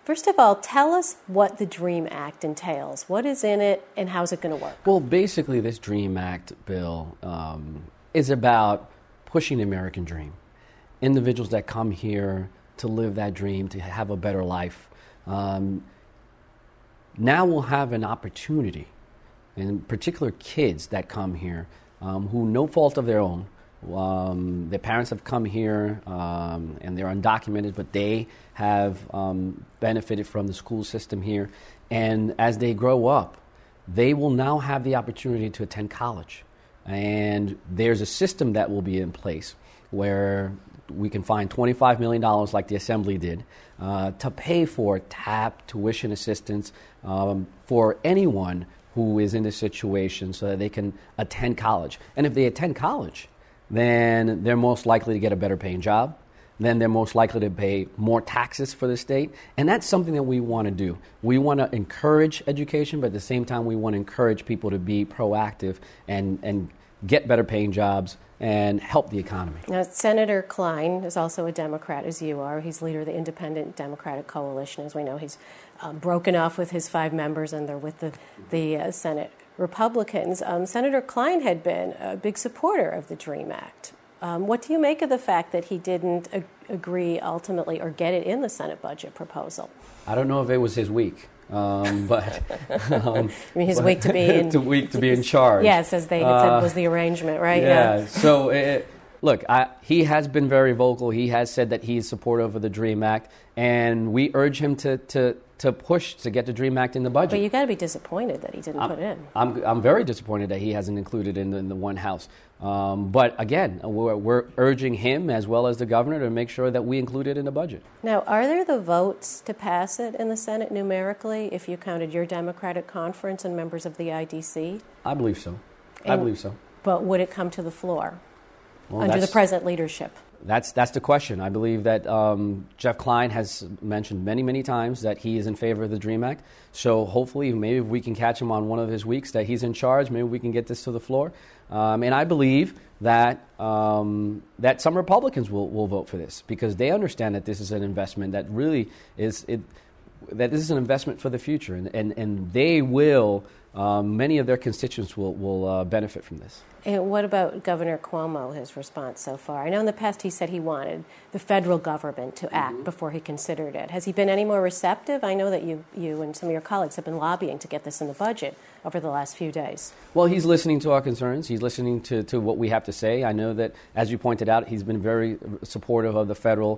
First of all, tell us what the DREAM Act entails. What is in it, and how's it going to work? Well, basically, this DREAM Act bill is about pushing the American dream. Individuals that come here to live that dream, to have a better life, now we'll have an opportunity, in particular kids that come here who, no fault of their own, their parents have come here and they're undocumented, but they have benefited from the school system here. And as they grow up, they will now have the opportunity to attend college. And there's a system that will be in place where we can find $25 million, like the Assembly did, to pay for TAP tuition assistance for anyone who is in this situation so that they can attend college. And if they attend college, then they're most likely to get a better paying job. Then they're most likely to pay more taxes for the state. And that's something that we want to do. We want to encourage education, but at the same time, we want to encourage people to be proactive and get better paying jobs and help the economy. Now, Senator Klein is also a Democrat, as you are. He's leader of the Independent Democratic Coalition. As we know, he's broken off with his 5 members, and they're with the Senate Republicans. Senator Klein had been a big supporter of the DREAM Act. What do you make of the fact that he didn't agree ultimately or get it in the Senate budget proposal? I don't know if it was his week, but I mean, his week to be in to be in charge. Yes, as they had said was the arrangement, right? Yeah. So look, he has been very vocal. He has said that he's supportive of the DREAM Act, and we urge him to push to get the DREAM Act in the budget. But you got to be disappointed that he didn't put it in. I'm very disappointed that he hasn't included it in the one house. But again, we're urging him as well as the governor to make sure that we include it in the budget. Now, are there the votes to pass it in the Senate numerically if you counted your Democratic conference and members of the IDC? I believe so. I believe so. But would it come to the floor under the present leadership? That's the question. I believe that Jeff Klein has mentioned many, many times that he is in favor of the DREAM Act. So hopefully, maybe if we can catch him on one of his weeks that he's in charge, maybe we can get this to the floor. And I believe that that some Republicans will vote for this because they understand that this is an investment that really is that this is an investment for the future, and they will. Many of their constituents will benefit from this. And what about Governor Cuomo, his response so far? I know in the past he said he wanted the federal government to act before he considered it. Has he been any more receptive? I know that you and some of your colleagues have been lobbying to get this in the budget over the last few days. Well, he's listening to our concerns. He's listening to what we have to say. I know that, as you pointed out, he's been very supportive of the federal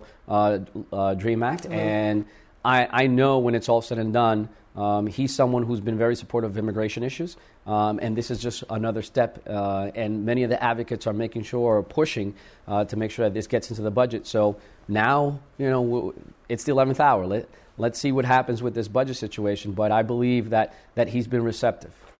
DREAM Act. Mm-hmm. And I know when it's all said and done, he's someone who's been very supportive of immigration issues, and this is just another step. And many of the advocates are making sure or pushing to make sure that this gets into the budget. So now, it's the 11th hour. Let's see what happens with this budget situation. But I believe that he's been receptive.